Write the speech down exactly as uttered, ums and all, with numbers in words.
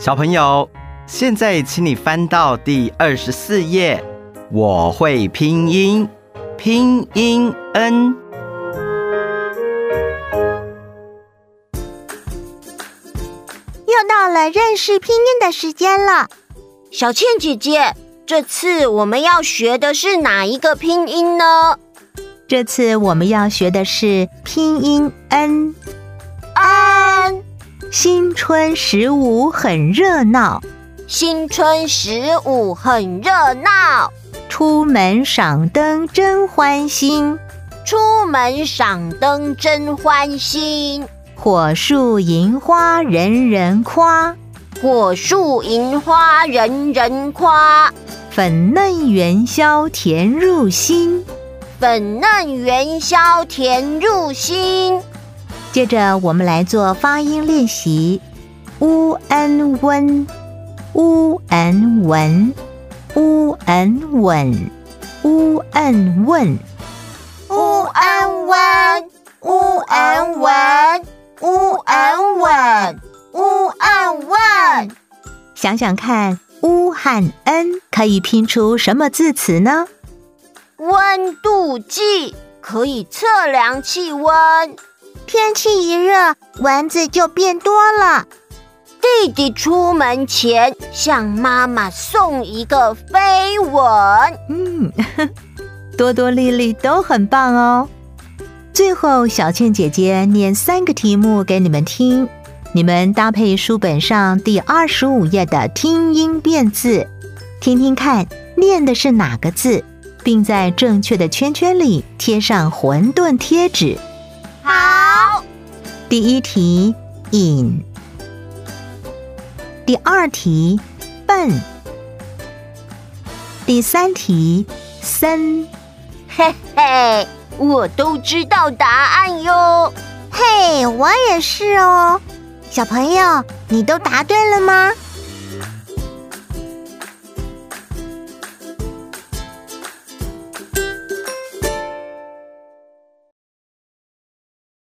小朋友，现在请你翻到第二十四页，我会拼音，拼音 N。 又到了认识拼音的时间了。 小倩姐姐，这次我们要学的是哪一个拼音呢？ 这次我们要学的是拼音 N。 N。 新春十五很热闹， 新春十五很热闹， 出门赏灯真欢欣， 出门赏灯真欢欣， 火树银花人人夸， 火树银花人人夸， 粉嫩元宵甜入心， 粉嫩元宵甜入心。 接着我们来做发音练习。乌恩温，乌恩文，乌恩稳，乌恩问， 乌恩温，乌恩文，乌恩稳，乌恩问。 想想看，乌和恩可以拼出什么字词呢？ 温度计可以测量气温， 天气一热，蚊子就变多了。 弟弟出门前向妈妈送一个飞吻。 嗯，多多丽丽都很棒哦。最后，小倩姐姐念三个题目给你们听，你们搭配书本上第二十五页的听音辨字，听听看念的是哪个字，并在正确的圈圈里贴上馄饨贴纸。 好。 第一题，引。第二题，笨。第三题，森。 嘿嘿，我都知道答案哟。 嘿，我也是哦。小朋友，你都答对了吗？